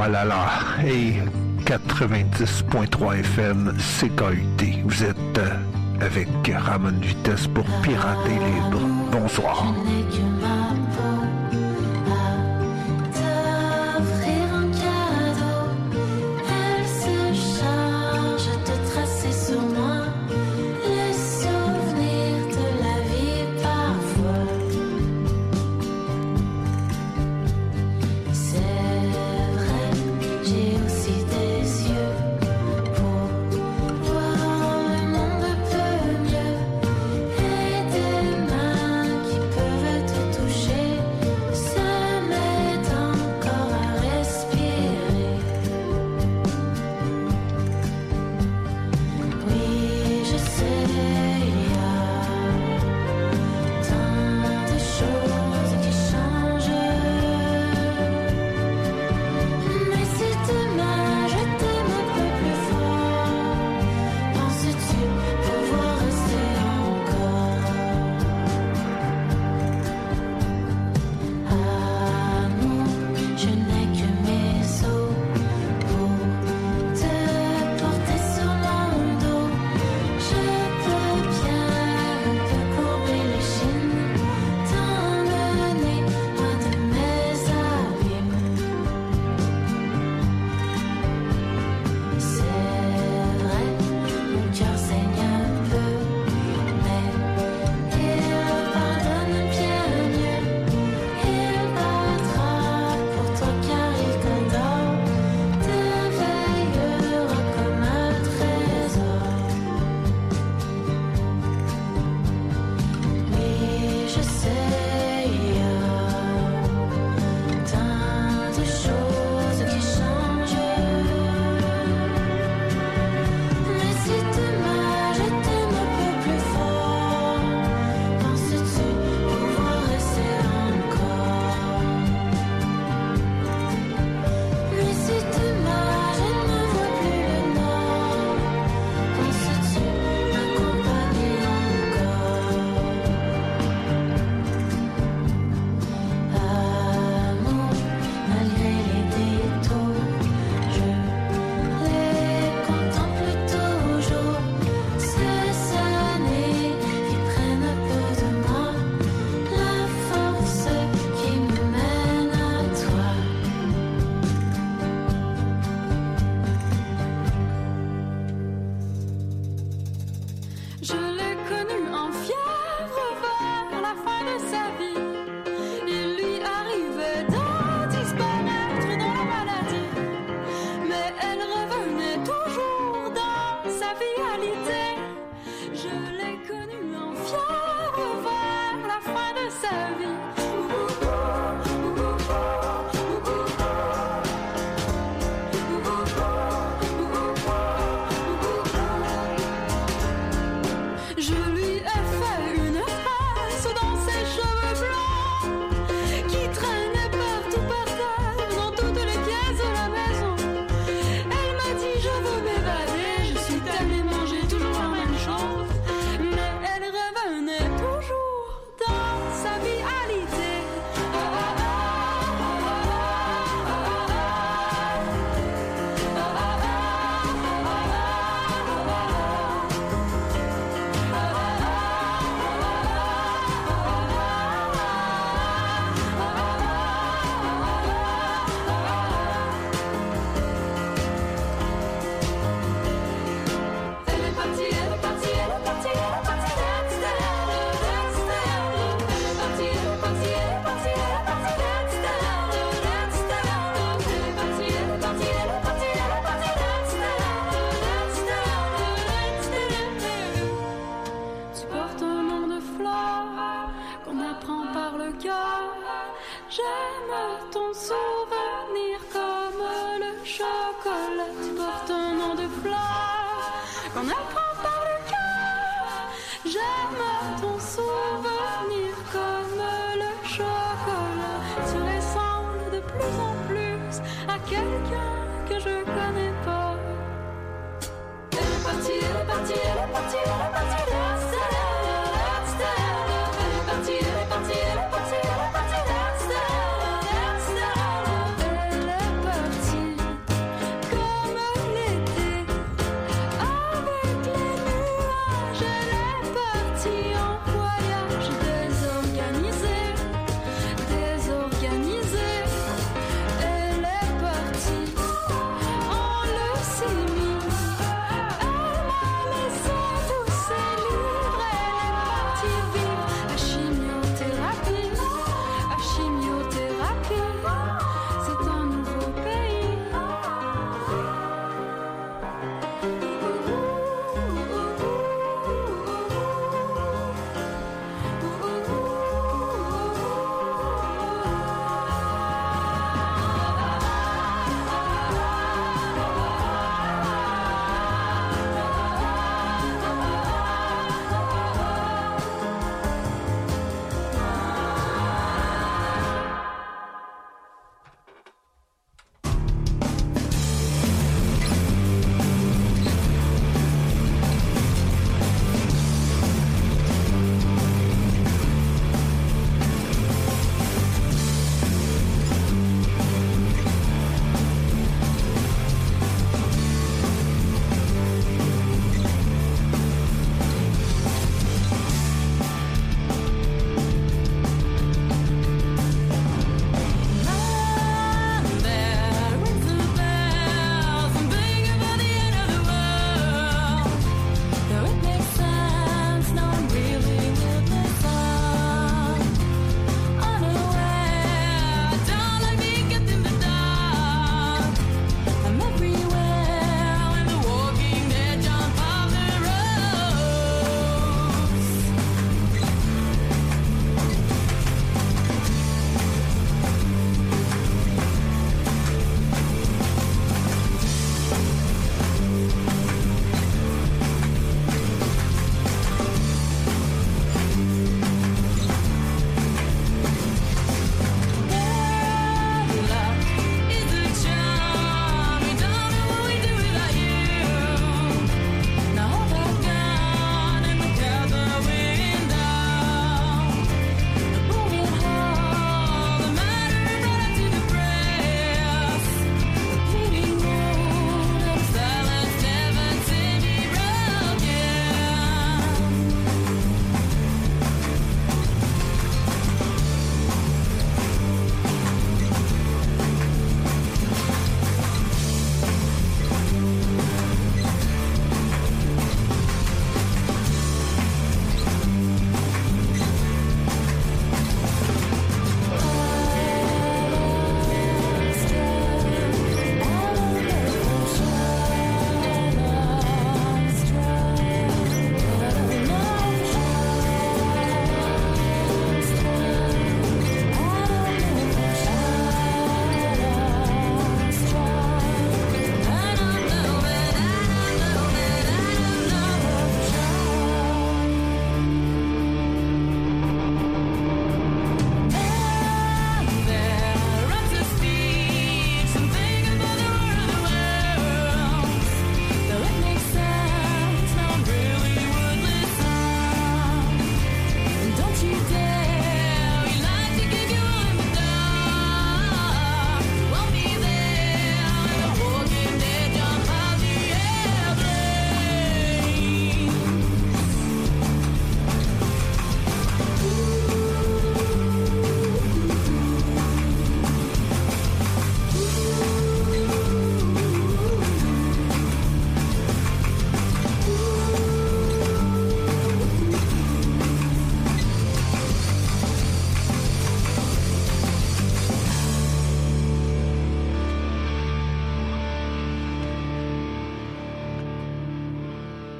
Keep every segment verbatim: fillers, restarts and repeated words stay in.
Ah là là, hey, quatre-vingt-dix point trois F M, C K U T. Vous êtes euh, avec Ramon Vitesse pour Pirater Libre. Bonsoir. Elle est partie.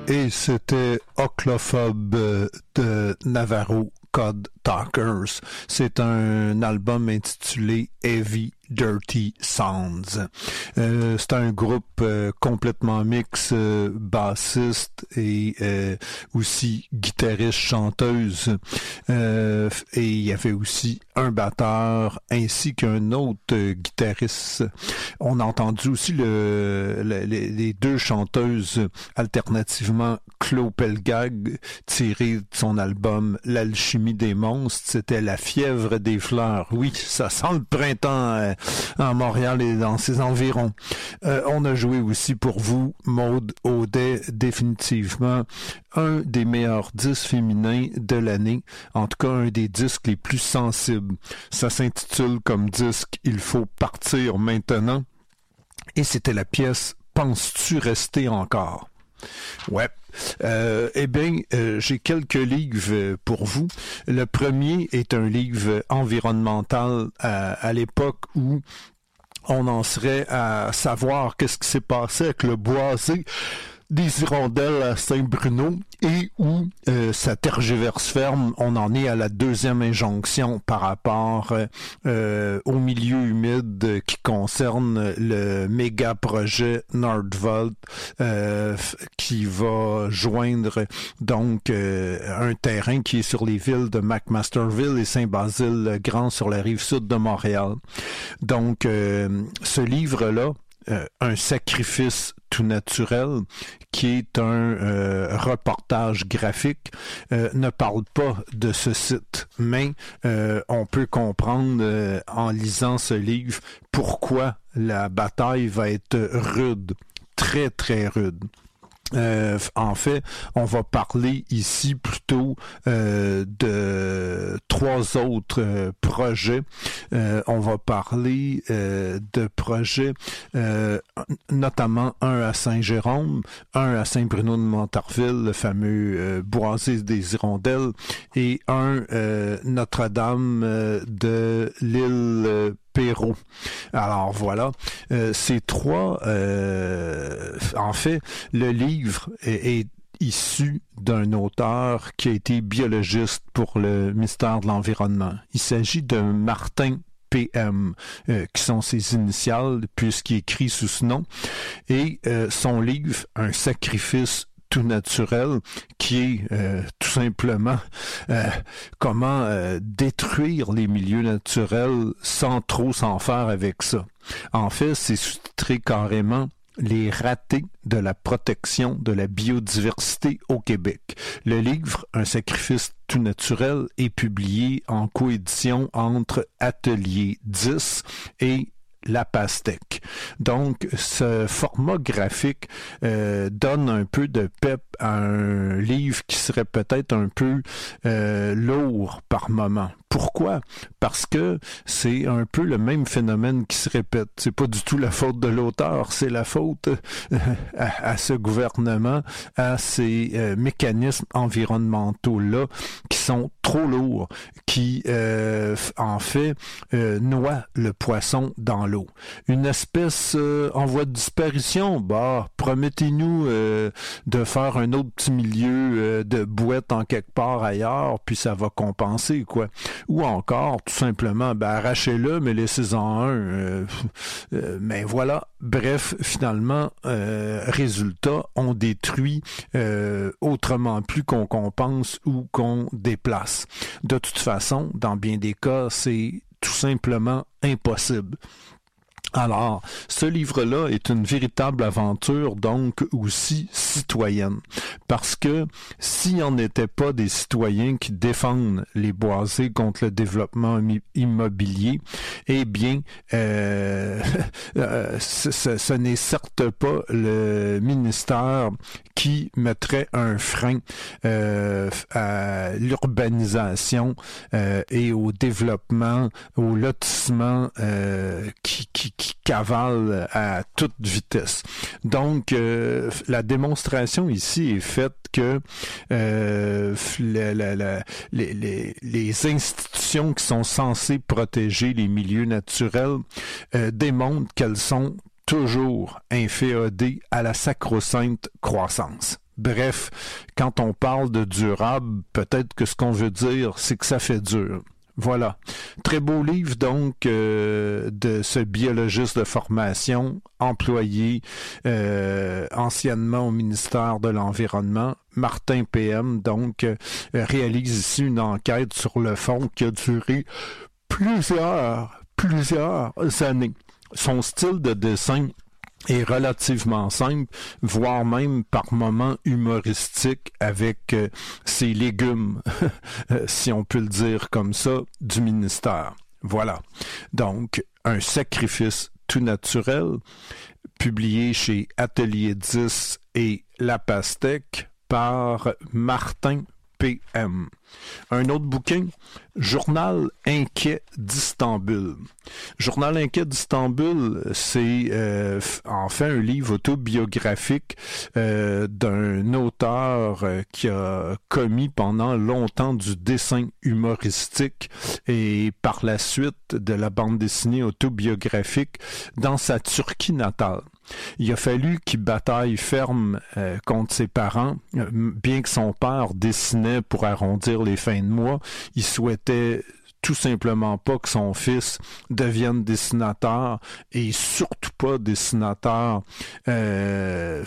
Et c'était Oclophobe de Navarro Cod Talkers. C'est un album intitulé Heavy Dirty Sounds. Euh, c'est un groupe euh, complètement mix, euh, bassiste et euh, aussi guitariste chanteuse. Euh, et il y avait aussi un batteur ainsi qu'un autre euh, guitariste. On a entendu aussi le, le, les, les deux chanteuses alternativement Claude Pelgag tiré de son album L'Alchimie des monstres. C'était La fièvre des fleurs. Oui, ça sent le printemps euh, à Montréal et dans ses environs. Euh, on a joué aussi pour vous Maude Audet, définitivement un des meilleurs disques féminins de l'année, en tout cas un des disques les plus sensibles. Ça s'intitule comme disque Il faut partir maintenant et c'était la pièce Penses-tu rester encore? Ouais. Euh, eh bien, euh, j'ai quelques livres pour vous. Le premier est un livre environnemental à, à l'époque où on en serait à savoir qu'est-ce qui s'est passé avec le boisé des hirondelles à Saint-Bruno et où euh, ça tergiverse ferme. On en est à la deuxième injonction par rapport euh, au milieu humide qui concerne le méga projet Nordvolt euh, qui va joindre donc euh, un terrain qui est sur les villes de McMasterville et Saint-Basile-Grand sur la rive sud de Montréal. Donc euh, ce livre-là, Euh, un sacrifice tout naturel, qui est un euh, reportage graphique, euh, ne parle pas de ce site, mais euh, on peut comprendre euh, en lisant ce livre pourquoi la bataille va être rude, très très rude. Euh, en fait, on va parler ici plutôt euh, de trois autres euh, projets. Euh, on va parler euh, de projets, euh, notamment un à Saint-Jérôme, un à Saint-Bruno-de-Montarville, le fameux euh, boisé des hirondelles, et un euh, Notre-Dame euh, de l'île euh, Perrault. Alors voilà, euh, ces trois, euh, en fait, le livre est, est issu d'un auteur qui a été biologiste pour le ministère de l'Environnement. Il s'agit de Martin P M, euh, qui sont ses initiales, puisqu'il écrit sous ce nom, et euh, son livre, Un sacrifice tout naturel, qui est euh, tout simplement euh, comment euh, détruire les milieux naturels sans trop s'en faire avec ça. En fait, c'est sous-titré carrément Les ratés de la protection de la biodiversité au Québec. Le livre, Un sacrifice tout naturel, est publié en coédition entre Atelier dix et La Pastèque. Donc, ce format graphique euh, donne un peu de pep à un livre qui serait peut-être un peu euh, lourd par moment. Pourquoi? Parce que c'est un peu le même phénomène qui se répète. C'est pas du tout la faute de l'auteur, c'est la faute euh, à, à ce gouvernement, à ces euh, mécanismes environnementaux-là qui sont trop lourds, qui euh, en fait euh, noient le poisson dans l'eau. Une espèce euh, en voie de disparition, bah, promettez-nous euh, de faire un autre petit milieu euh, de bouette en quelque part ailleurs, puis ça va compenser, quoi. Ou encore, tout simplement, ben, arrachez-le, mais laissez-en un. Euh, euh, mais voilà. Bref, finalement, euh, résultat, on détruit euh, autrement plus qu'on compense ou qu'on déplace. De toute façon, dans bien des cas, c'est tout simplement impossible. Alors, ce livre-là est une véritable aventure, donc aussi citoyenne. Parce que s'il n'y en était pas des citoyens qui défendent les boisés contre le développement immobilier, eh bien, euh, euh, ce, ce, ce n'est certes pas le ministère qui mettrait un frein euh, à l'urbanisation euh, et au développement, au lotissement euh, qui, qui qui cavale à toute vitesse. Donc, euh, la démonstration ici est faite que euh, la, la, la, les, les, les institutions qui sont censées protéger les milieux naturels euh, démontrent qu'elles sont toujours inféodées à la sacro-sainte croissance. Bref, quand on parle de durable, peut-être que ce qu'on veut dire, c'est que ça fait dur. Voilà. Très beau livre, donc, euh, de ce biologiste de formation, employé euh, anciennement au ministère de l'Environnement, Martin P M, donc, euh, réalise ici une enquête sur le fond qui a duré plusieurs, plusieurs années. Son style de dessin est relativement simple, voire même par moments humoristique avec euh, ses légumes, si on peut le dire comme ça, du ministère. Voilà. Donc, un sacrifice tout naturel, publié chez Atelier dix et La Pastèque par Martin P M. Un autre bouquin, Journal inquiet d'Istanbul. Journal inquiet d'Istanbul, c'est euh, en fait un livre autobiographique euh, d'un auteur euh, qui a commis pendant longtemps du dessin humoristique et par la suite de la bande dessinée autobiographique dans sa Turquie natale. Il a fallu qu'il bataille ferme euh, contre ses parents, euh, bien que son père dessinait pour arrondir les fins de mois, il souhaitait tout simplement pas que son fils devienne dessinateur et surtout pas dessinateur euh,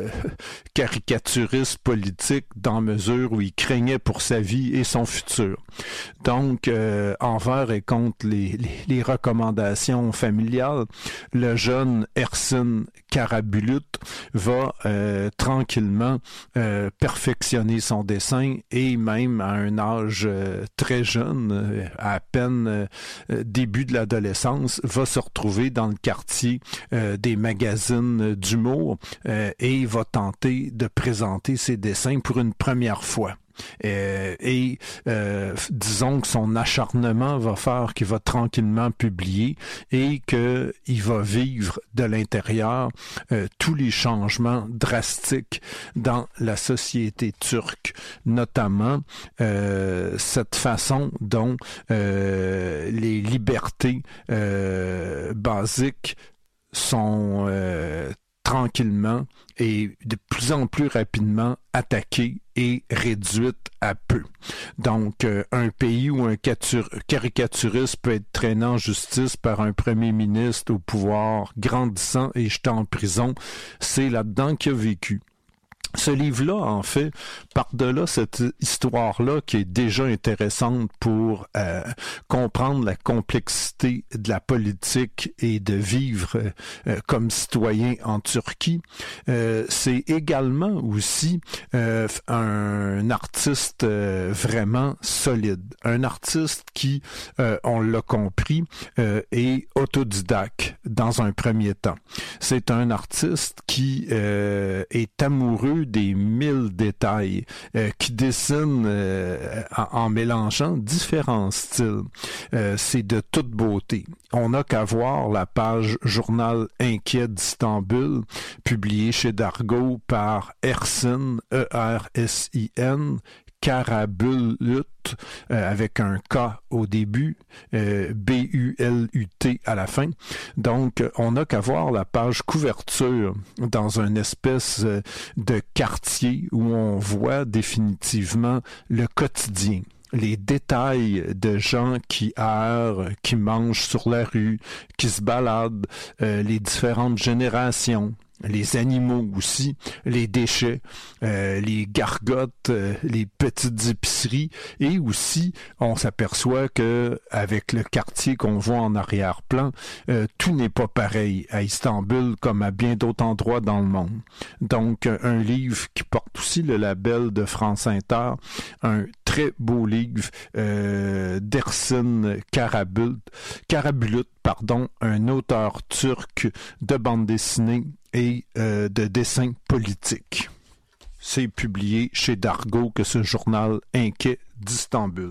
caricaturiste politique dans mesure où il craignait pour sa vie et son futur. Donc, euh, envers et contre les, les, les recommandations familiales, le jeune Ersin Karabulut va euh, tranquillement euh, perfectionner son dessin et même à un âge euh, très jeune, euh, à peine euh, début de l'adolescence, va se retrouver dans le quartier euh, des magazines d'humour euh, et va tenter de présenter ses dessins pour une première fois. Euh, et euh, disons que son acharnement va faire qu'il va tranquillement publier et qu'il va vivre de l'intérieur euh, tous les changements drastiques dans la société turque, notamment euh, cette façon dont euh, les libertés euh, basiques sont euh, tranquillement et de plus en plus rapidement attaquées et réduites à peu. Donc, euh, un pays où un caricaturiste peut être traîné en justice par un premier ministre au pouvoir grandissant et jeté en prison, c'est là-dedans qu'il a vécu. Ce livre-là, en fait, par-delà cette histoire-là qui est déjà intéressante pour euh, comprendre la complexité de la politique et de vivre euh, comme citoyen en Turquie, euh, c'est également aussi euh, un artiste euh, vraiment solide. Un artiste qui, euh, on l'a compris, euh, est autodidacte dans un premier temps. C'est un artiste qui euh, est amoureux des mille détails, euh, qui dessine euh, en, en mélangeant différents styles. Euh, c'est de toute beauté. On n'a qu'à voir la page Journal inquiet d'Istanbul, publiée chez Dargaud par Ersin, E R S I N, Karabulut, euh, avec un K au début, euh, B U L U T à la fin. Donc, on n'a qu'à voir la page couverture dans une espèce euh, de quartier où on voit définitivement le quotidien. Les détails de gens qui errent, qui mangent sur la rue, qui se baladent, euh, les différentes générations, les animaux aussi, les déchets, euh, les gargotes, euh, les petites épiceries, et aussi on s'aperçoit que avec le quartier qu'on voit en arrière-plan, euh, tout n'est pas pareil à Istanbul comme à bien d'autres endroits dans le monde. Donc un livre qui porte aussi le label de France Inter, un très beau livre euh, d'Ersin Karabulut, Karabulut, pardon, un auteur turc de bande dessinée et euh, de dessin politique. C'est publié chez Dargaud que ce journal inquiet d'Istanbul.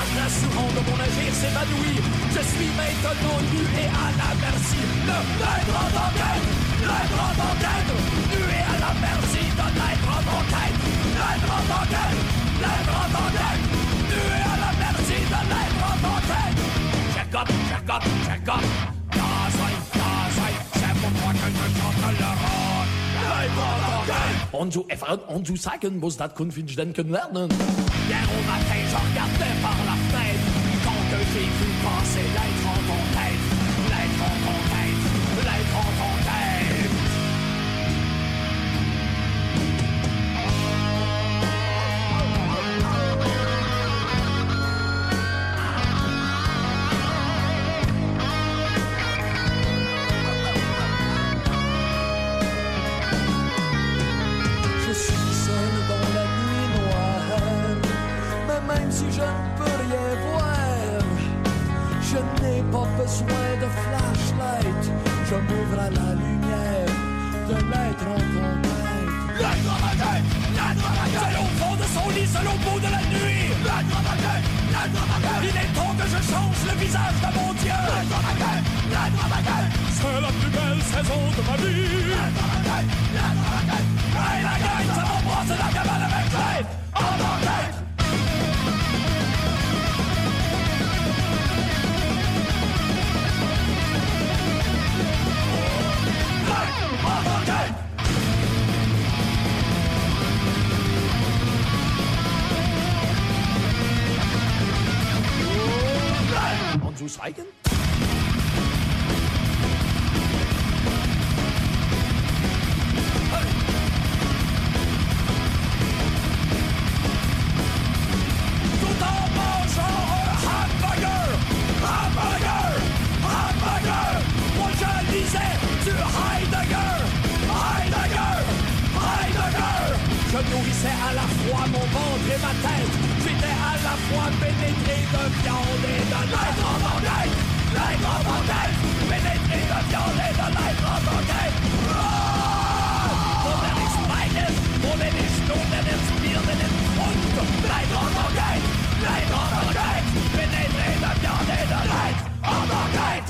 rassurant de mon agir s'évanouit. Je suis maintenant nu et à la merci de l'être en enquête, l'être en enquête, nu et à la merci de l'être en enquête, l'être en enquête, l'être en enquête, nu et à la merci de l'être en enquête. Check up, check up, check up. Dasein, Dasein, c'est pour moi que je chante le rock. L'être en enquête. Und du, und du sagen muss, das kun ich denken lernen. Hier au matin, je regardais par la fenêtre. Quand que j'ai vu passer l'être en enquête, l'être en enquête, l'être en enquête. Même si je ne peux rien voir, je n'ai pas besoin de flashlight. Je m'ouvre à la lumière de l'être en contact. L'être en enquête, l'être en enquête. Seul au fond de son lit, seul au bout de la nuit. L'être en enquête, l'être en enquête. Il est temps que je change le visage de mon Dieu. L'être en enquête, l'être en enquête. C'est la plus belle saison de ma vie. L'être en enquête, l'être en enquête. Hey la gang, ça m'embrasse la cabane avec l'être en enquête. Und du schweigen? Tout en mangeant un hamburger, hamburger, hamburger. Moi je lisais du Heidegger, Heidegger, Heidegger. Je nourrissais à la fois mon ventre et ma tête. J'étais à la fois pénétré de viande et de l'être en enquête. L'être en enquête, pénétré de viande et de l'être en enquête. Mon der ist meines, mon der ist nun, der ist mir, der ist rund. L'être en enquête, l'être en enquête, pénétré de viande et de l'être en enquête.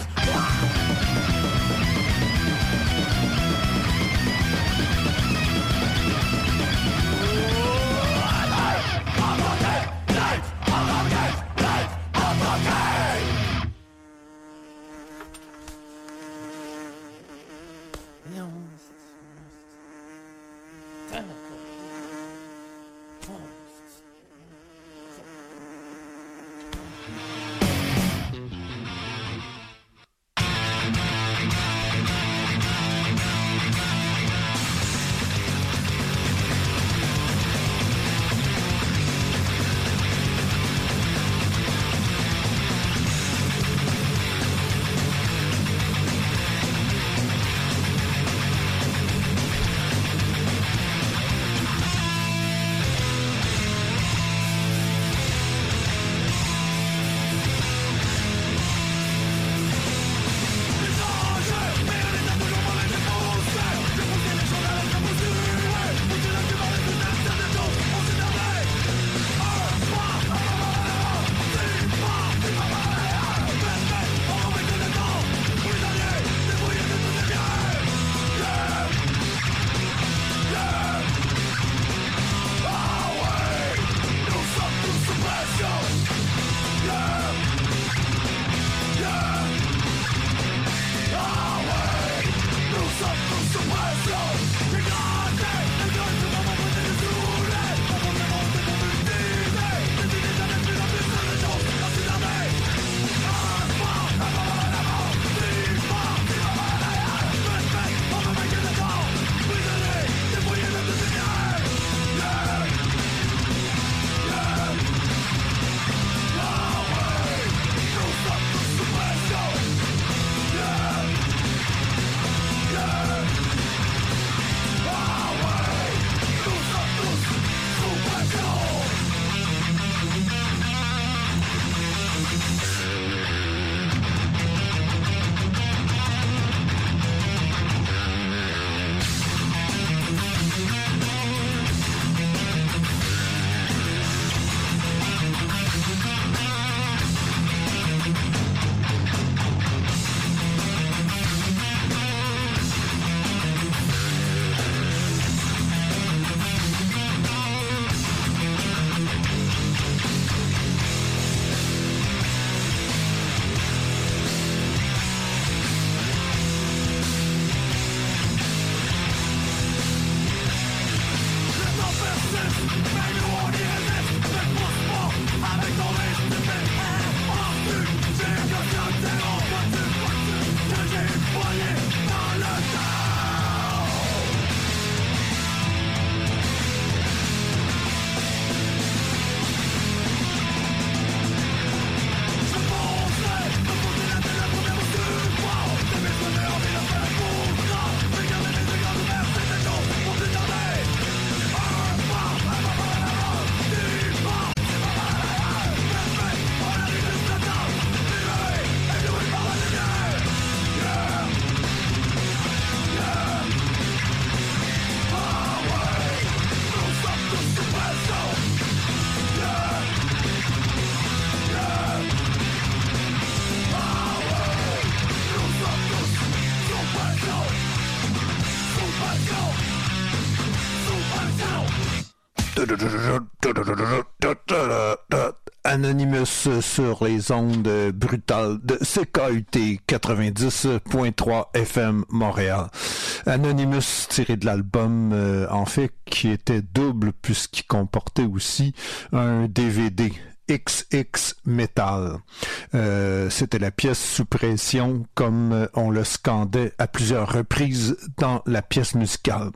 Anonymous sur les ondes brutales de C K U T quatre-vingt-dix point trois F M Montréal. Anonymous tiré de l'album, euh, en fait, qui était double puisqu'il comportait aussi un D V D. X X Metal. Euh, c'était la pièce sous pression comme on le scandait à plusieurs reprises dans la pièce musicale.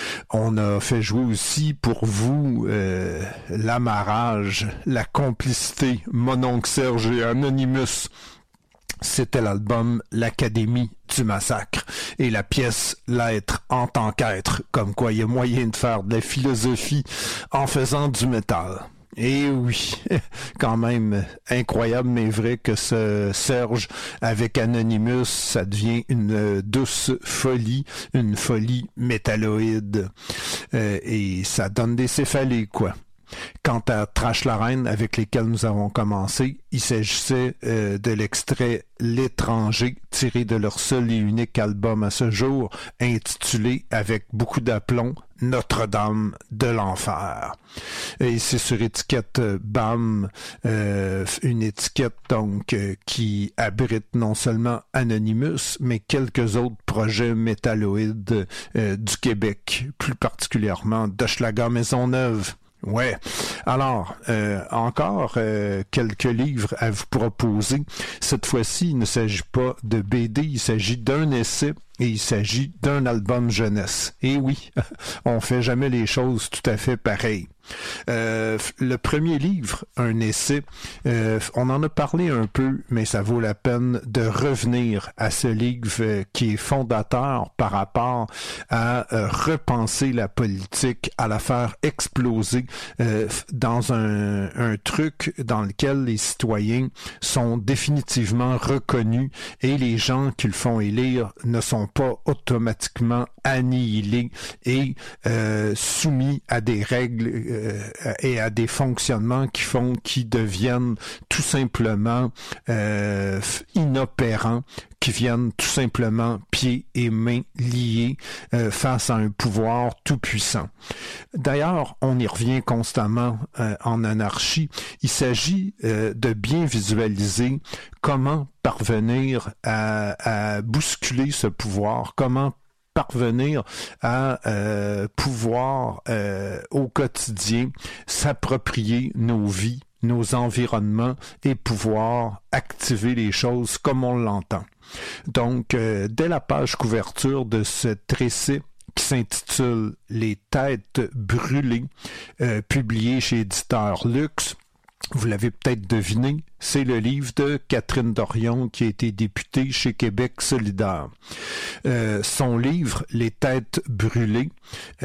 On a fait jouer aussi pour vous euh, l'amarrage, la complicité, Mononcle Serge et Anonymous. C'était l'album L'Académie du Massacre et la pièce L'être en tant qu'être, comme quoi il y a moyen de faire de la philosophie en faisant du métal. Et oui, quand même incroyable mais vrai que ce Serge avec Anonymous, ça devient une douce folie, une folie métalloïde euh, et ça donne des céphalées quoi. Quant à Trash la Reine, avec lesquels nous avons commencé, il s'agissait euh, de l'extrait L'étranger, tiré de leur seul et unique album à ce jour, intitulé avec beaucoup d'aplomb Notre-Dame de l'Enfer. Et c'est sur étiquette B A M, euh, une étiquette donc euh, qui abrite non seulement Anonymous, mais quelques autres projets métalloïdes euh, du Québec, plus particulièrement d'Hochelaga Maisonneuve. Ouais. Alors, euh, encore euh, quelques livres à vous proposer. Cette fois-ci, il ne s'agit pas de B D, il s'agit d'un essai et il s'agit d'un album jeunesse. Et oui, on fait jamais les choses tout à fait pareilles. Euh, le premier livre, un essai, euh, on en a parlé un peu, mais ça vaut la peine de revenir à ce livre euh, qui est fondateur par rapport à euh, repenser la politique, à la faire exploser euh, dans un, un truc dans lequel les citoyens sont définitivement reconnus et les gens qui le font élire ne sont pas automatiquement annihilés et euh, soumis à des règles euh, et à des fonctionnements qui font qu'ils deviennent tout simplement euh, inopérants, qui viennent tout simplement pieds et mains liés euh, face à un pouvoir tout puissant. D'ailleurs, on y revient constamment euh, en anarchie. Il s'agit euh, de bien visualiser comment parvenir à, à bousculer ce pouvoir, comment parvenir à euh, pouvoir euh, au quotidien s'approprier nos vies, nos environnements et pouvoir activer les choses comme on l'entend. Donc, euh, dès la page couverture de cet essai qui s'intitule « Les têtes brûlées euh, », publié chez Éditeur Luxe, vous l'avez peut-être deviné, c'est le livre de Catherine Dorion qui a été députée chez Québec solidaire. Euh, son livre « Les têtes brûlées euh, »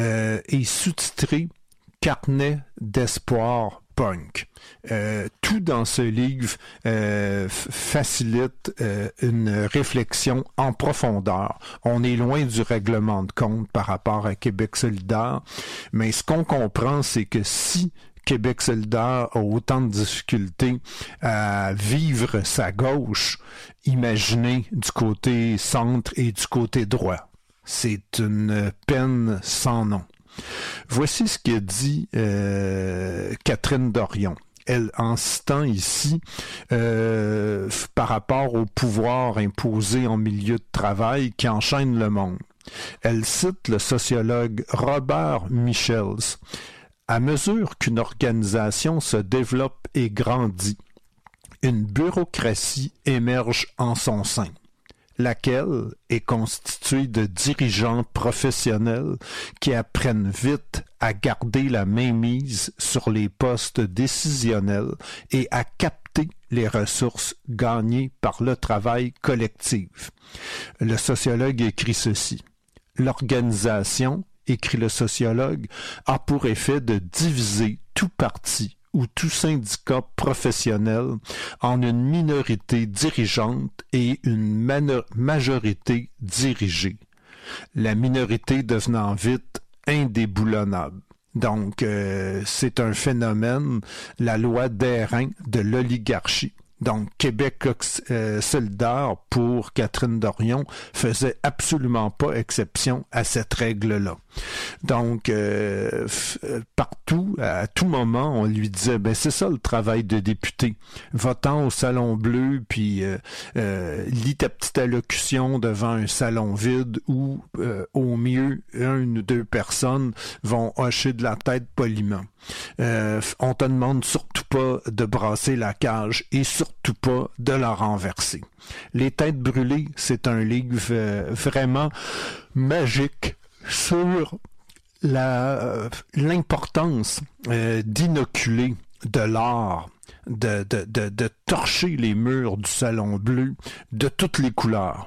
est sous-titré « Carnet d'espoir punk ». Euh, tout dans ce livre euh, f- facilite euh, une réflexion en profondeur. On est loin du règlement de compte par rapport à Québec solidaire, mais ce qu'on comprend, c'est que si Québec solidaire a autant de difficultés à vivre sa gauche, imaginez du côté centre et du côté droit. C'est une peine sans nom. Voici ce qu'a dit euh, Catherine Dorion. Elle, en citant ici, euh, par rapport au pouvoir imposé en milieu de travail qui enchaîne le monde. Elle cite le sociologue Robert Michels. À mesure qu'une organisation se développe et grandit, une bureaucratie émerge en son sein, laquelle est constituée de dirigeants professionnels qui apprennent vite à garder la mainmise sur les postes décisionnels et à capter les ressources gagnées par le travail collectif. Le sociologue écrit ceci. L'organisation, écrit le sociologue, a pour effet de diviser tout parti ou tout syndicat professionnel en une minorité dirigeante et une mano- majorité dirigée. La minorité devenant vite indéboulonnable. Donc, euh, c'est un phénomène, la loi d'airain de l'oligarchie. Donc, Québec euh, solidaire pour Catherine Dorion faisait absolument pas exception à cette règle-là. Donc, euh, f- partout, à tout moment, on lui disait, ben c'est ça le travail de député. Va-t'en au Salon Bleu, puis euh, euh, lis ta petite allocution devant un salon vide où, euh, au mieux, une ou deux personnes vont hocher de la tête poliment. Euh, on te demande surtout pas de brasser la cage et surtout pas de la renverser. Les têtes brûlées, c'est un livre euh, vraiment magique sur la euh, l'importance euh, d'inoculer de l'art, de, de, de, de torcher les murs du Salon Bleu de toutes les couleurs.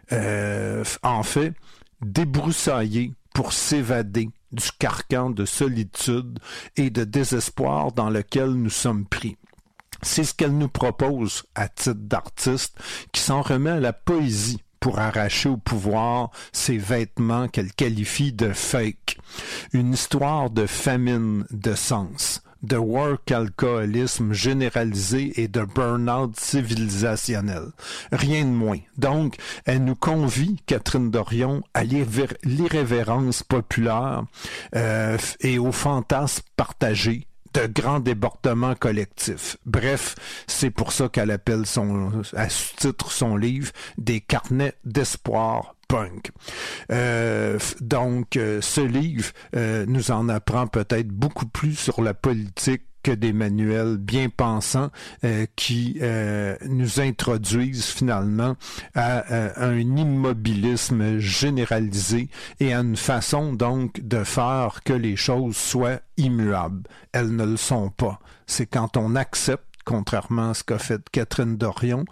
Euh, en fait, débroussailler pour s'évader du carcan de solitude et de désespoir dans lequel nous sommes pris. C'est ce qu'elle nous propose à titre d'artiste qui s'en remet à la poésie pour arracher au pouvoir ces vêtements qu'elle qualifie de fake. Une histoire de famine de sens, de work-alcoolisme généralisé et de burn-out civilisationnel. Rien de moins. Donc, elle nous convie, Catherine Dorion, à l'irré- l'irrévérence populaire euh, et au fantasme partagé de grands débordements collectifs. Bref, c'est pour ça qu'elle appelle son, à sous-titre son livre « Des carnets d'espoir punk ». Euh, donc, euh, ce livre euh, nous en apprend peut-être beaucoup plus sur la politique que des manuels bien pensants euh, qui euh, nous introduisent finalement à, à un immobilisme généralisé et à une façon donc de faire que les choses soient immuables. Elles ne le sont pas. C'est quand on accepte, contrairement à ce qu'a fait Catherine Dorion,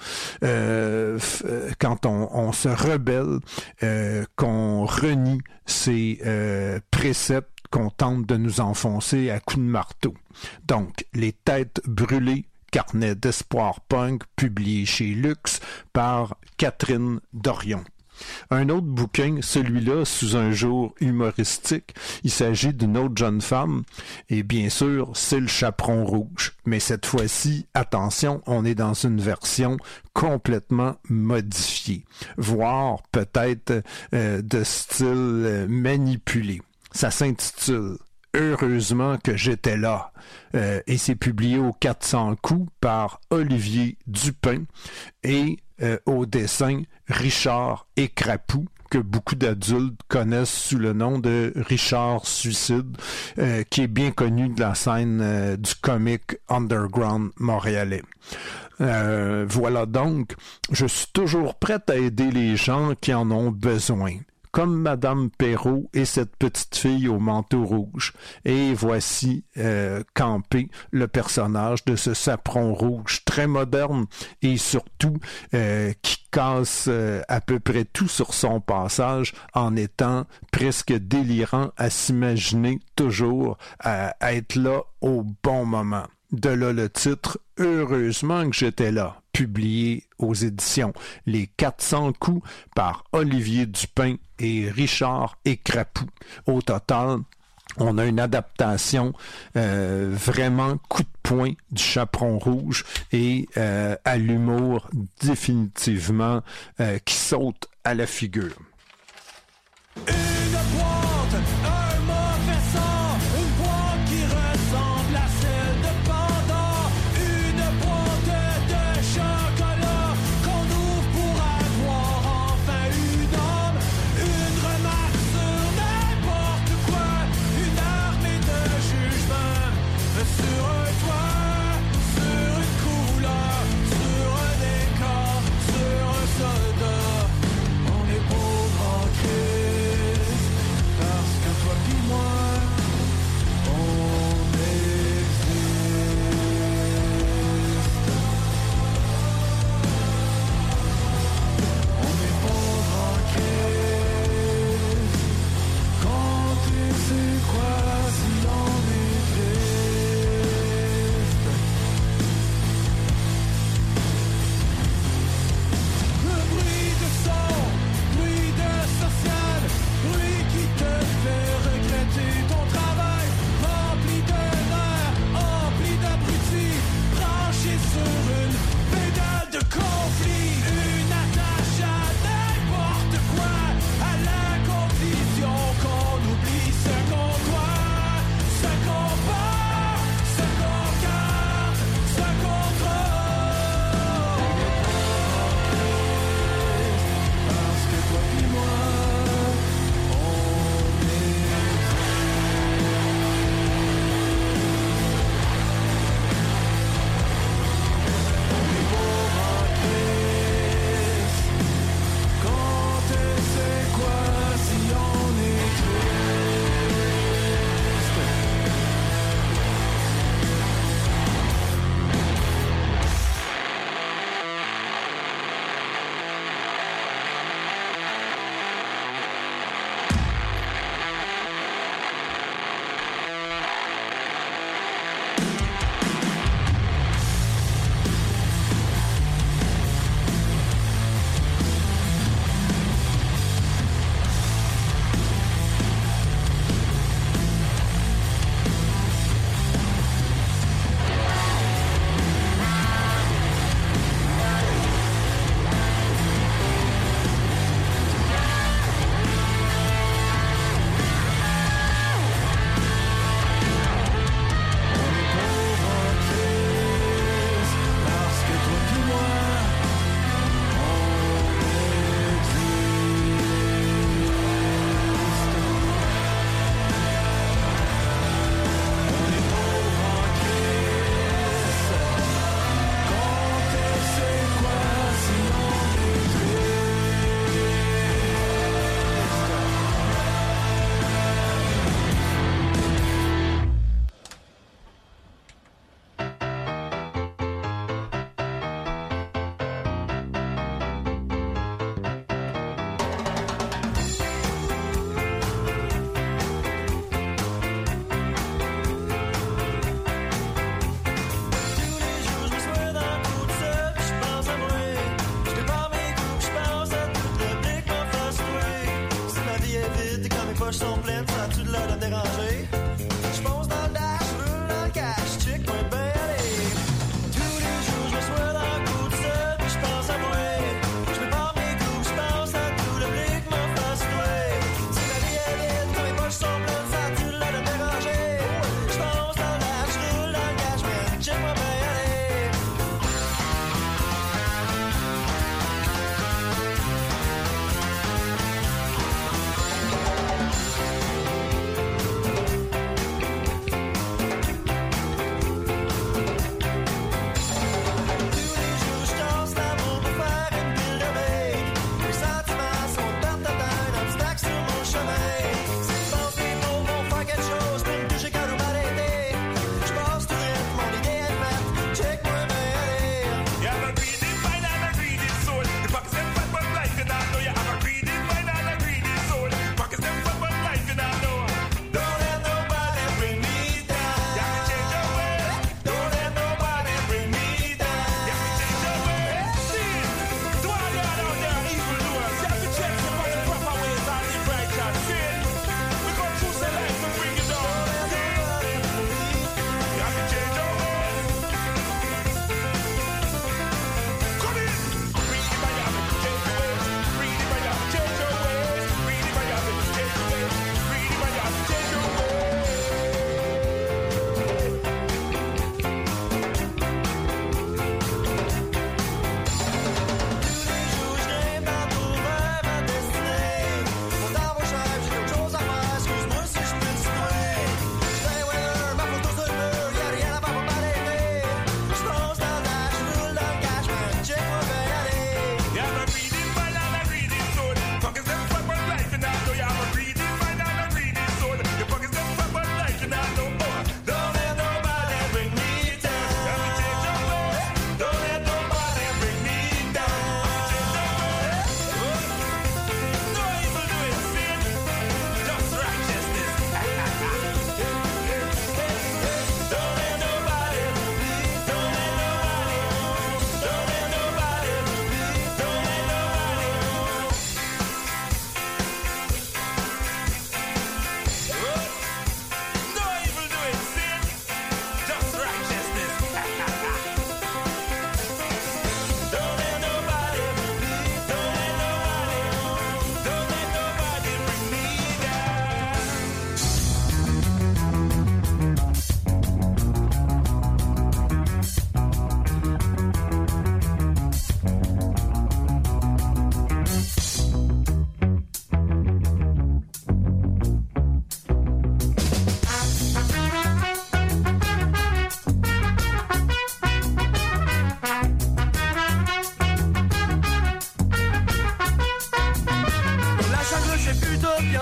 euh, f- quand on, on se rebelle, euh, qu'on renie ces euh, préceptes qu'on tente de nous enfoncer à coups de marteau. Donc, Les têtes brûlées, carnet d'espoir punk, publié chez Luxe par Catherine Dorion. Un autre bouquin, celui-là, sous un jour humoristique, il s'agit d'une autre jeune femme, et bien sûr, c'est Le Chaperon Rouge. Mais cette fois-ci, attention, on est dans une version complètement modifiée, voire peut-être euh, de style euh, manipulé. Ça s'intitule « Heureusement que j'étais là euh, » et c'est publié au quatre cents coups par Olivier Dupin et euh, au dessin Richard Écrapou, que beaucoup d'adultes connaissent sous le nom de Richard Suicide, euh, qui est bien connu de la scène euh, du comic underground montréalais. Euh, voilà donc, je suis toujours prête à aider les gens qui en ont besoin. Comme Madame Perrault et cette petite fille au manteau rouge. Et voici euh, campé le personnage de ce Chaperon Rouge très moderne et surtout euh, qui casse euh, à peu près tout sur son passage en étant presque délirant à s'imaginer toujours à, à être là au bon moment. De là le titre « Heureusement que j'étais là », publié aux éditions Les quatre cents coups par Olivier Dupin et Richard Écrapou. Au total, on a une adaptation euh, vraiment coup de poing du Chaperon Rouge et euh, à l'humour définitivement euh, qui saute à la figure. Une boîte, un mauvais sang, une boîte qui ressemble à celle de Panda, une boîte de chocolat qu'on ouvre pour avoir enfin une âme, une remarque sur n'importe quoi, une armée de jugements sur un toit, sur une couleur, sur un décor, sur un soldat. On est pauvre en crise.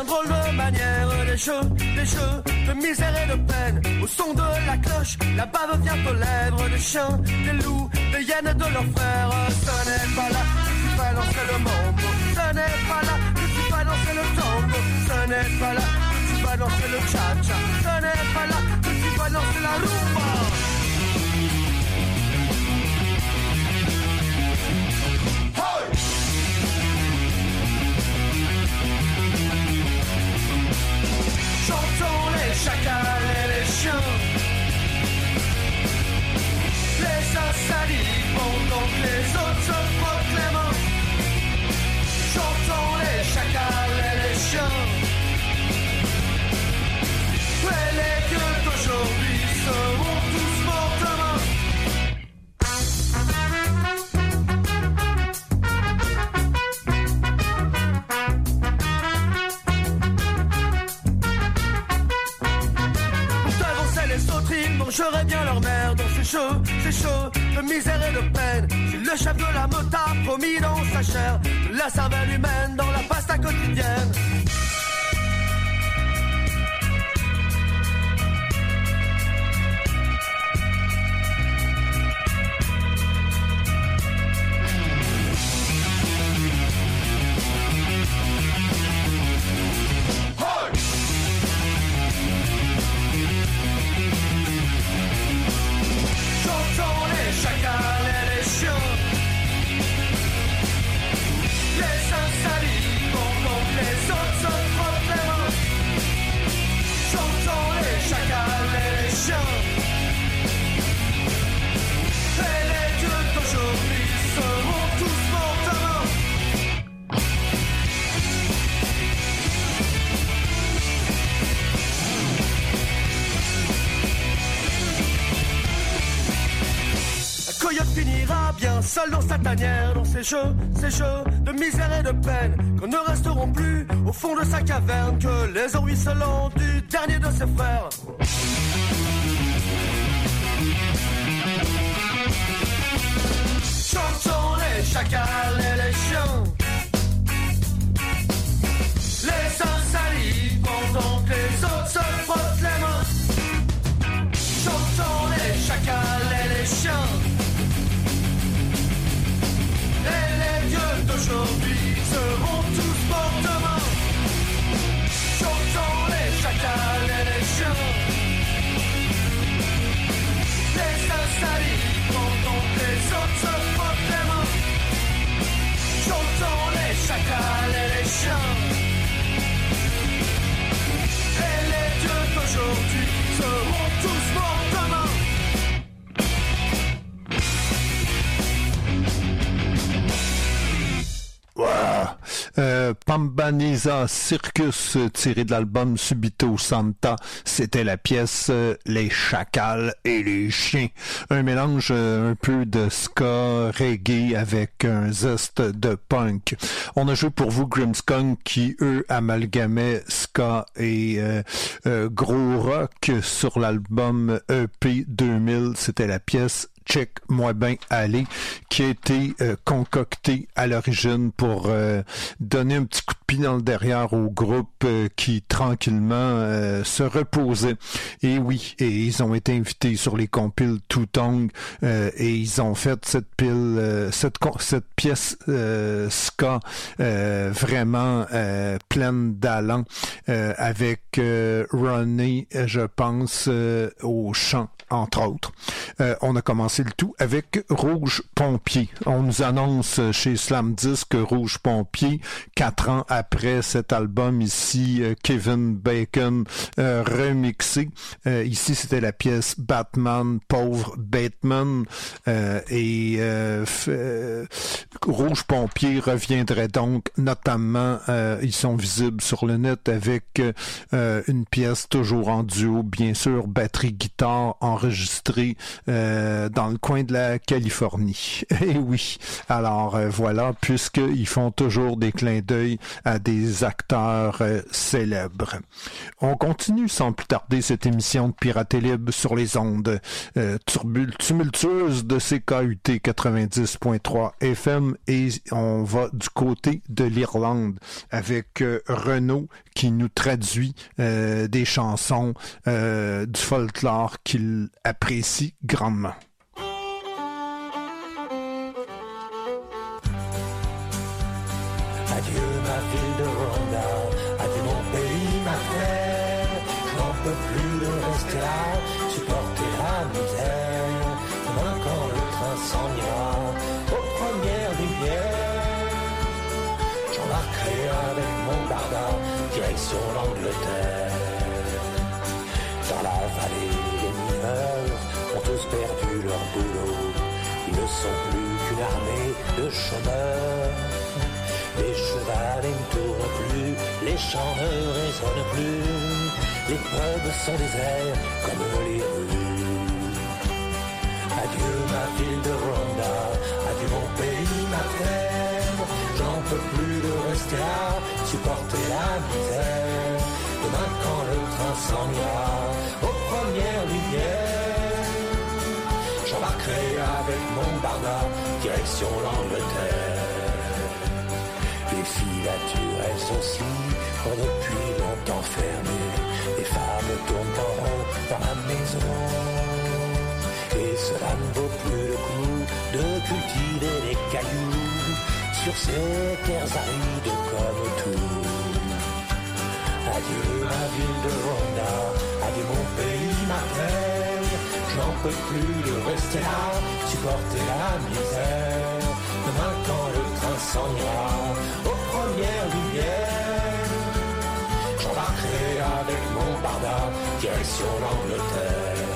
drôle de manière, des jeux, des jeux de misère et de peine. Au son de la cloche, la bave vient aux lèvres. Des chiens, des loups, des hyènes de leurs frères. Ce n'est pas là que tu vas lancer le mambo. Ce n'est pas là que tu vas lancer le tango. Ce n'est pas là que tu vas lancer le cha-cha. Ce n'est pas là que tu vas lancer la rumba. Chantons les chacals et les chiens. Les uns salivent pendant que les autres se frottent les mains. Chantons les chacals et les chiens. Et les gueux d'aujourd'hui seront tous morts demain. Mangerait bien leur merde, c'est chaud, c'est chaud, de misère et de peine. Si le chef de la meute a promis dans sa chair de la cervelle humaine dans la pasta quotidienne. Seul dans sa tanière, dans ses jeux, ses jeux de misère et de peine, qu'on ne resteront plus au fond de sa caverne que les eaux ruisselantes du dernier de ses frères. Chantons les chacals et les chiens. Les uns salivent pendant que les autres se frottent les mains. Chantons les chacals et les chiens. Et les dieux d'aujourd'hui seront tous morts demain. Chantons les chacals et les chiens. Les uns salivent pendant que les autres se frottent les mains. Chantons les chacals et les chiens. Et les dieux d'aujourd'hui seront tous morts demain. Wow. Euh, Pambanesa Circus, tiré de l'album Subito Santa, c'était la pièce euh, Les Chacals et les Chiens. Un mélange euh, un peu de ska, reggae avec un zeste de punk. On a joué pour vous Grimmskunk qui, eux, amalgamaient ska et euh, euh, gros rock sur l'album E P deux mille. C'était la pièce Check-moi bien aller, qui a été euh, concocté à l'origine pour euh, donner un petit coup de pied dans le derrière au groupe euh, qui tranquillement euh, se reposait. Et oui, et ils ont été invités sur les compiles Two Tongue euh, et ils ont fait cette pile, euh, cette cette pièce euh, ska euh, vraiment euh, pleine d'allant euh, avec euh, Ronnie, je pense, euh, au chant entre autres. Euh, on a commencé le tout avec Rouge Pompier. On nous annonce chez Slam Disc Rouge Pompier, quatre ans après cet album ici, euh, Kevin Bacon euh, remixé. Euh, ici, c'était la pièce Batman, Pauvre Batman. Euh, et euh, f- euh, Rouge Pompier reviendrait donc, notamment, euh, ils sont visibles sur le net avec euh, une pièce toujours en duo, bien sûr, batterie-guitare enregistrée euh, dans dans le coin de la Californie. Eh oui, alors euh, voilà, puisqu'ils font toujours des clins d'œil à des acteurs euh, célèbres. On continue sans plus tarder cette émission de Piraté Libre sur les ondes euh, turbul- tumultueuses de C K U T quatre-vingt-dix point trois F M et on va du côté de l'Irlande avec euh, Renaud qui nous traduit euh, des chansons euh, du folklore qu'il apprécie grandement. Adieu ma ville de Rwanda, adieu mon pays, ma terre. Je n'en peux plus de rester là, supporter la misère. Demain quand le train s'en ira, aux premières lumières, j'embarquerai avec mon barda, direction l'Angleterre. Dans la vallée, les mineurs ont tous perdu leur boulot. Ils ne sont plus qu'une armée de chômeurs. Les chevalets ne tournent plus, les chants ne résonnent plus. Les pubs sont déserts comme les rues. Adieu ma ville de Rwanda, adieu mon pays, ma terre. J'en peux plus de rester là, supporter la misère. Demain quand le train s'en ira, aux premières lumières, j'embarquerai avec mon barda, direction l'Angleterre. Les filatures, elles aussi, ont depuis longtemps fermé. Les femmes tournent en rond dans la maison. Et cela ne vaut plus le coup de cultiver les cailloux sur ces terres arides comme tout. Adieu ma ville de Rwanda, adieu mon pays, ma terre. Je n'en peux plus de rester là, supporter la misère. Demain quand le train s'en ira, aux premières lumières, j'embarquerai avec mon barda, direction l'Angleterre.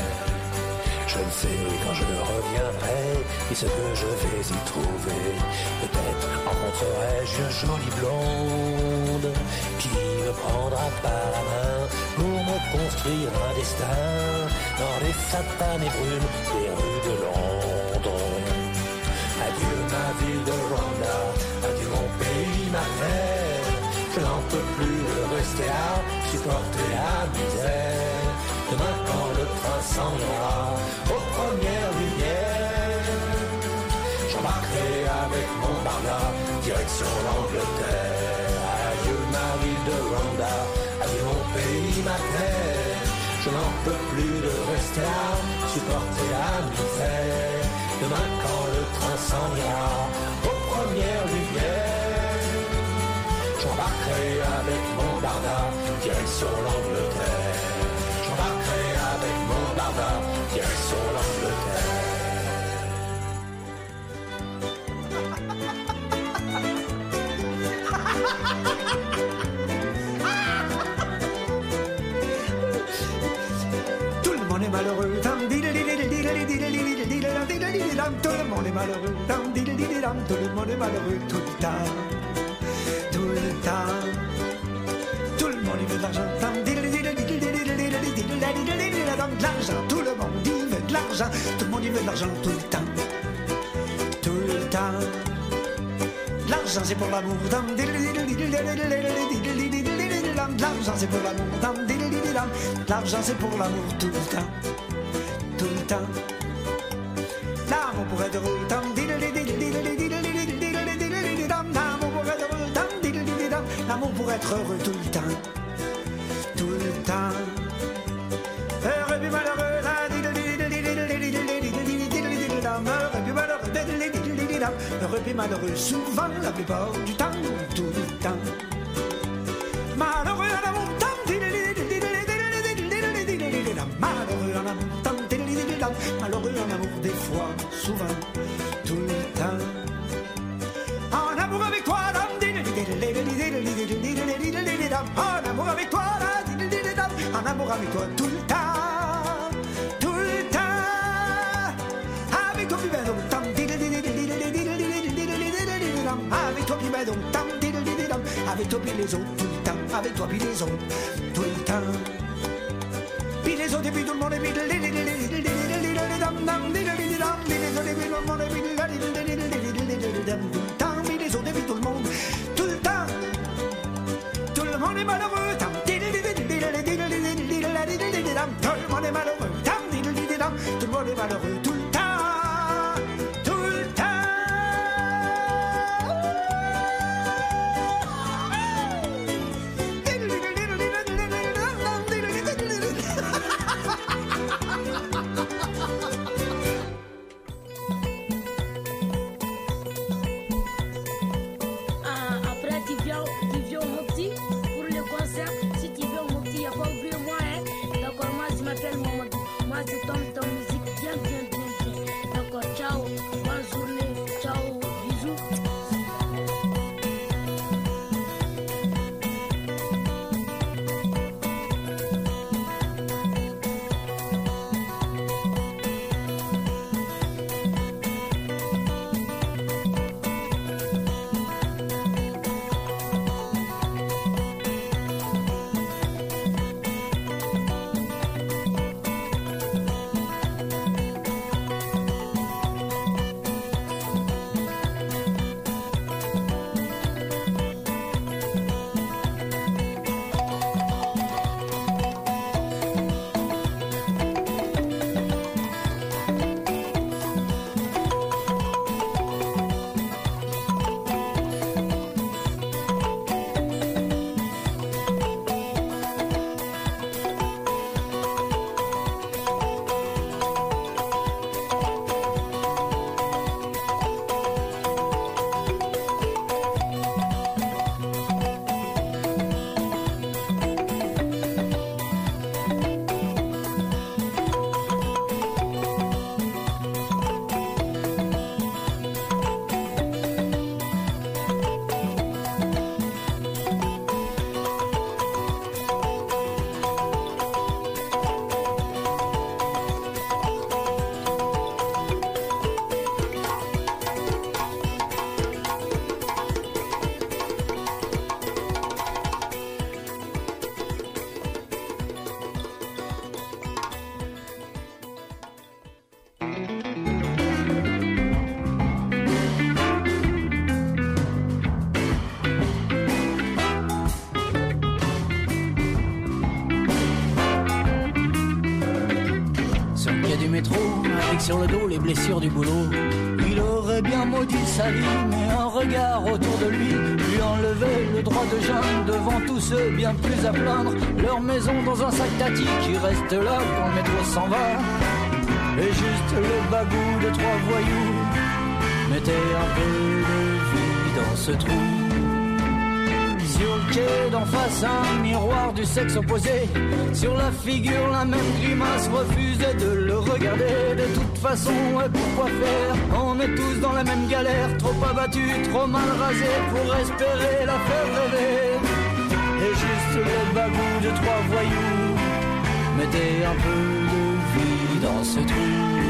Je ne sais quand je reviendrai, ni ce que je vais y trouver. Peut-être rencontrerai-je une jolie blonde qui me prendra par la main pour me construire un destin dans les satanes et brunes des rues de Londres. Adieu ma ville de Rwanda, adieu mon pays, ma terre. Je n'en peux plus de rester là, supporter la misère. Demain quand le train s'en ira, aux premières lumières, j'embarquerai avec mon barda, direction l'Angleterre. Adieu ma ville de Rwanda, adieu mon pays, ma terre. Je n'en peux plus de rester là, supporter la misère. Demain quand le train s'en ira, aux premières lumières, j'embarquerai avec mon barda, direction l'Angleterre. J'embarquerai avec mon barda, direction l'Angleterre. Tout le monde est malheureux, tout le monde est malheureux, tout le monde est malheureux tout le temps, tout le temps. Tout le monde il veut de l'argent, de l'argent, tout le monde il veut de l'argent, tout le monde il veut de l'argent tout le temps, tout le temps. L'argent c'est pour l'amour, l'argent c'est pour l'amour, l'argent c'est pour l'amour tout le temps, tout le temps. L'amour pour être heureux, l'amour pour être heureux tout le temps, tout le temps. Heureux puis malheureux, heureux puis malheureux, heureux puis malheureux, souvent, la plupart du temps, tout le temps. Malheureux en amour, malheureux en amour, malheureux en amour, des fois, souvent, tout le temps. En amour avec toi, en amour avec toi, en amour avec toi, tout le temps, tout le temps. Avec toi, plus belle, avec toi, plus belle, avec toi, puis les autres, tout le temps, avec toi, puis les autres, tout le temps. Puis les autres, et puis tout le monde, et puis sur le dos les blessures du boulot. Il aurait bien maudit sa vie, mais un regard autour de lui lui enlevait le droit de gêne devant tous ceux bien plus à plaindre. Leur maison dans un sac tati qui reste là quand le métro s'en va. Et juste le bagou de trois voyous mettait un peu de vie dans ce trou. Sur le quai d'en face, un miroir du sexe opposé. Sur la figure, la même grimace refusait de le regarder. De toute façon, ouais, pourquoi faire? On est tous dans la même galère. Trop abattus, trop mal rasés pour espérer la faire rêver. Et juste le bagou de trois voyous mettait un peu de vie dans ce trou.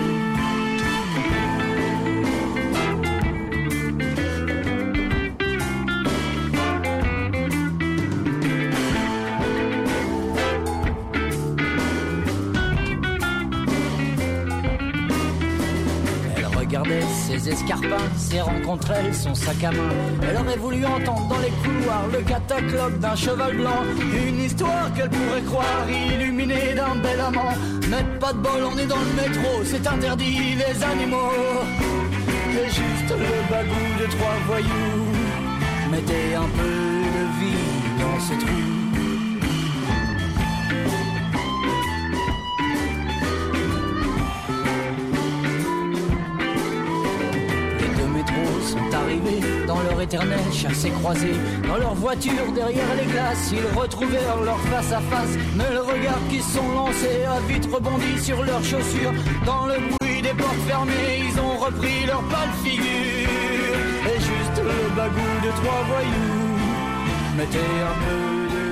Regardait ses escarpins, ses rencontres, elle, son sac à main. Elle aurait voulu entendre dans les couloirs le cataclope d'un cheval blanc. Une histoire qu'elle pourrait croire illuminée d'un bel amant. Mais pas de bol, on est dans le métro, c'est interdit les animaux. Et juste le bagou de trois voyous mettait un peu de vie dans ce trou. Sont arrivés dans leur éternel chassé-croisé. Dans leur voiture derrière les glaces, ils retrouvèrent leur face à face. Mais le regard qu'ils sont lancés a vite rebondi sur leurs chaussures. Dans le bruit des portes fermées, ils ont repris leur pâle figure. Et juste le bagou de trois voyous mettait un peu de...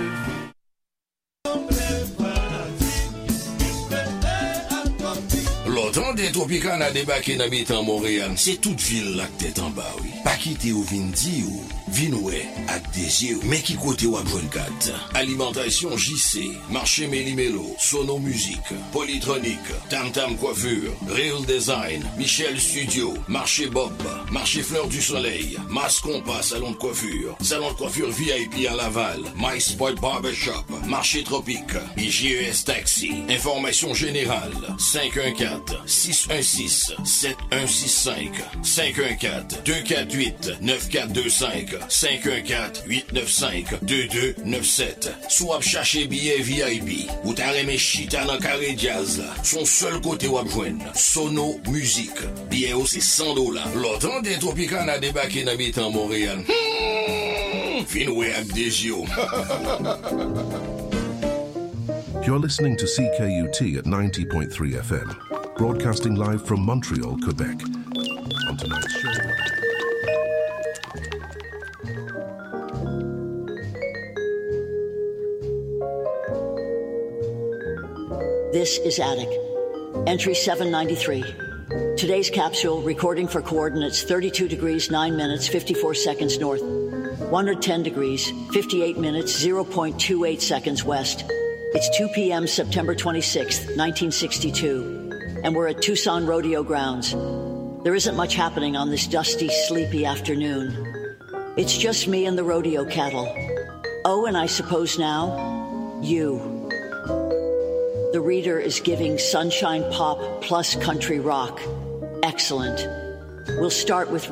L'autant des Tropicana débarqué dans mi-temps Montréal, c'est toute ville là que t'es en bas, oui. Pas quitter ou vin di ou, vin oué, ak désir, mais qui côté ou vingt-quatre. Alimentation J C, marché Méli-Mélo, Sono Musique, Polytronique, Tam Tam Coiffure, Real Design, Michel Studio, marché Bob, marché Fleur du Soleil, Mas Compas, salon de coiffure, salon de coiffure V I P à Laval, My Spot Barbershop, marché Tropique, I G E S Taxi, information générale, cinq un quatre, six un six, sept un six cinq, cinq un quatre, deux quatre huit, neuf quatre deux cinq, cinq un quatre, huit neuf cinq, deux deux neuf sept. Soit chercher billet V I P ou t'as remis chita dans carré jazz là. Son seul côté wap joindre. Sono Musique. Billet c'est cent dollars. L'autant des Tropicana débarqué dans mi-temps Montréal. Hmm, Finoué ak des yeux. You're listening to C K U T at ninety point three F M, broadcasting live from Montreal, Quebec. On tonight's show... This is Attic. Entry seven ninety-three. Today's capsule, recording for coordinates thirty-two degrees, nine minutes, fifty-four seconds north, one hundred ten degrees, fifty-eight minutes, zero point two eight seconds west. It's two p.m. September twenty-sixth, nineteen sixty-two, and we're at Tucson Rodeo Grounds. There isn't much happening on this dusty, sleepy afternoon. It's just me and the rodeo cattle. Oh, and I suppose now, you. The reader is giving sunshine pop plus country rock. Excellent. We'll start with